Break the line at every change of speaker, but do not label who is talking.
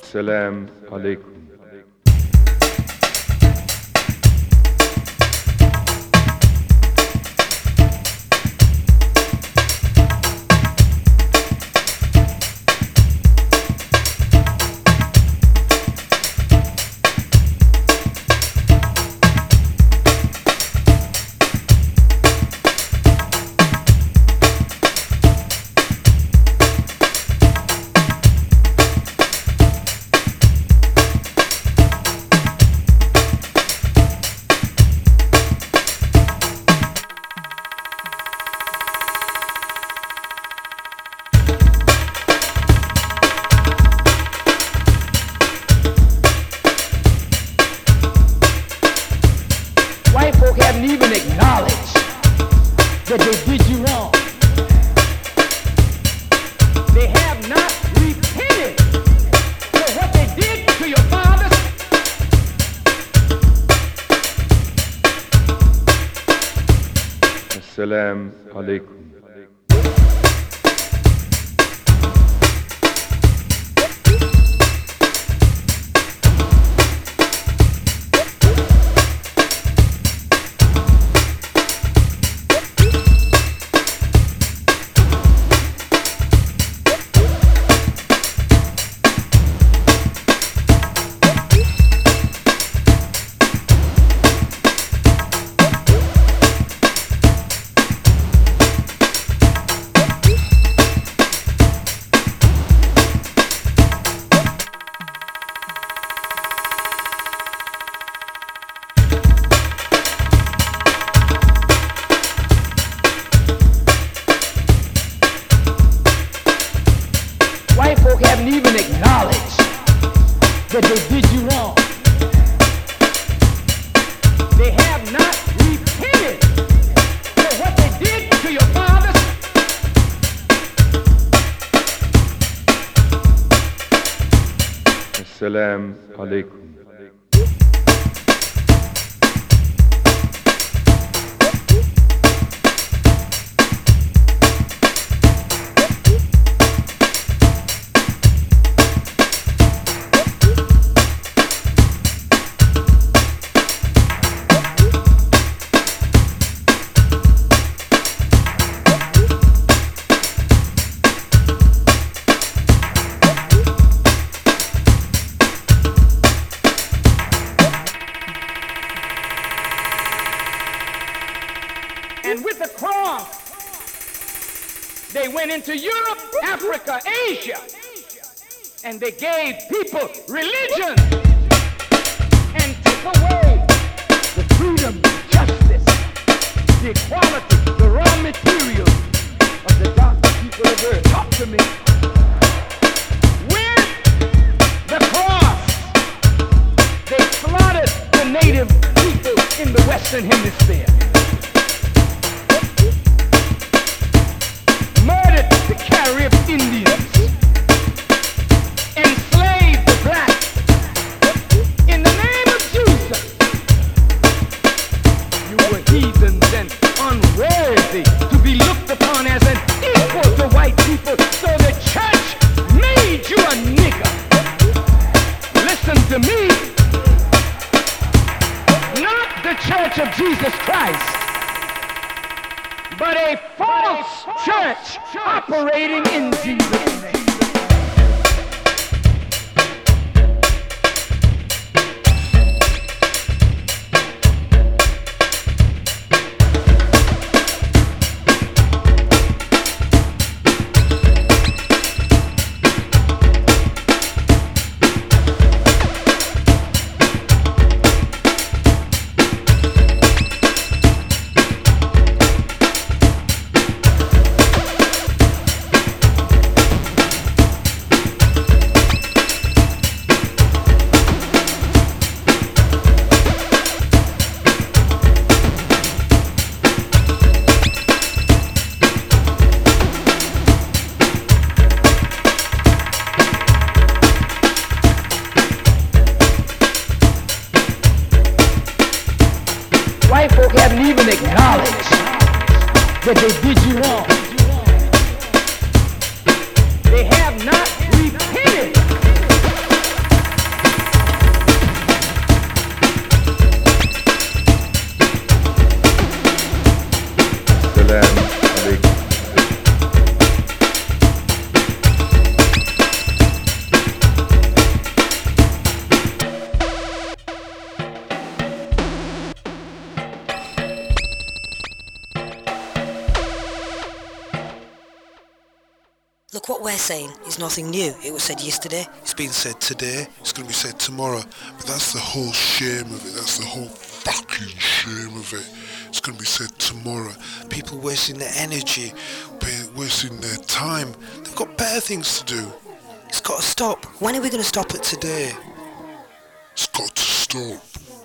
Assalamu alaikum.
White folk haven't even acknowledged that they did you wrong. They have not repented for what they did to your fathers.
Assalamu alaikum.
White folk haven't even acknowledged that they did you wrong. They have not repented for what they did to your fathers.
Assalamu alaikum.
And with the cross, they went into Europe, Africa, Asia, and they gave people religion and took away the freedom, justice, the equality, the raw materials of the dark people of earth. Talk to me. With the cross, they slaughtered the native people in the Western Hemisphere. Murdered the Carib Indians, enslaved the blacks. In the name of Jesus, you were heathens and unworthy to be looked upon as an equal to white people, so the church made you a nigger. Listen to me, not the Church of Jesus Christ, but a false church operating in Jesus' name. White folk haven't even acknowledged that they did you wrong. They have not repented
Look, what we're saying is nothing new. It was said yesterday.
It's been said today, it's going to be said tomorrow. But that's the whole shame of it. That's the whole fucking shame of it. It's going to be said tomorrow. People wasting their energy, wasting their time. They've got better things to do. It's got to stop. When are we going to stop it today? It's got to stop.